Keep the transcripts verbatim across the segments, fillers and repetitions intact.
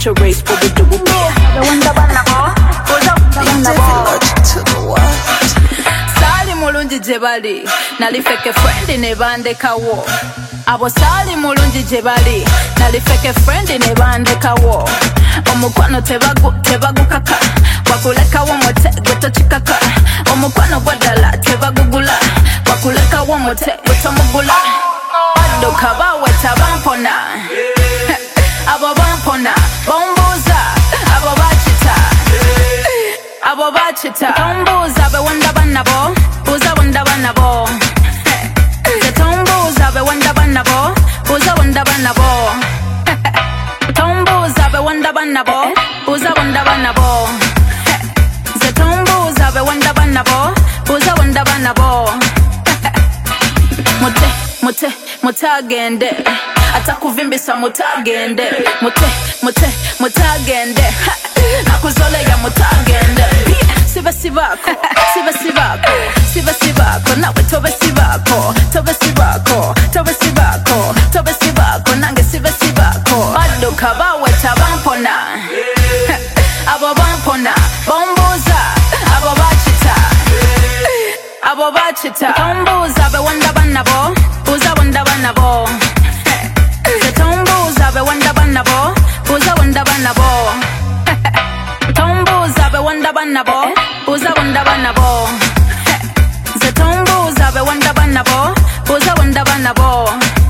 your race, but we do it. The one that wanna go, pull up, the one that go. Sali mulungi jebali, nalifeke friend ne bande kawo. Abo sali mulungi jebali, nalifeke friend ne bande kawo. Omukwano tebagu tebagu kaka, wakuleka womote gweto chikaka. Omukwano gwadala tebagugula, wakuleka womote gweto mugula. Ado kabawe tabampona, abo bampona, bombuza, abo bachita, abo bachita. Tombuza be wanda banabo, buza wanda banabo. Tombuza be wanda banabo, buza wanda banabo. Tombuza be wanda banabo, buza wanda banabo. Tombuza be wanda banabo, buza wanda banabo. Mute, mute, mutagende, atakuvimbisa mutagende. Mute, mute, mutagende, nakuzole ya mutagende. Siba sibako, siba sibako, siba sibako, nawe tobe sibako, tobe sibako, tobe sibako, tobe sibako, nange siba sibako. Bado kabawe tabampona, abo bampona, bombuza, abo bachita, abo bachita. Tombuza be wanda banabo, buza wanda banabo. Tombuza be wanda banabo, buza wanda banabo. Tombuza be wanda banabo, buza wanda banabo. Tombuza be wanda banabo, buza wanda banabo.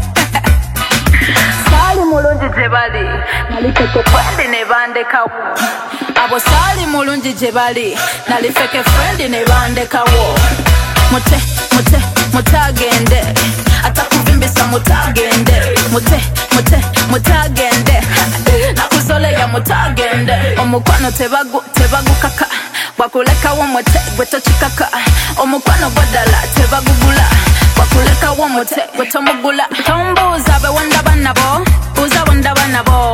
Sali mulungi jebali, nalifeke friend ne bande kawo. Abo sali mulungi jebali, nalifeke friend ne bande kawo. Mute, mute, mutagende, atakuvimbisa mutagende. Mute, mute, mutagende, nakuzole ya mutagende. Omukwano tebagu, tebagu kaka, wakuleka womote gweto chikaka. Omukwano gwadala tebagugula, wakuleka womote gweto mugula. Tombuza be wanda banabo, buza wanda banabo.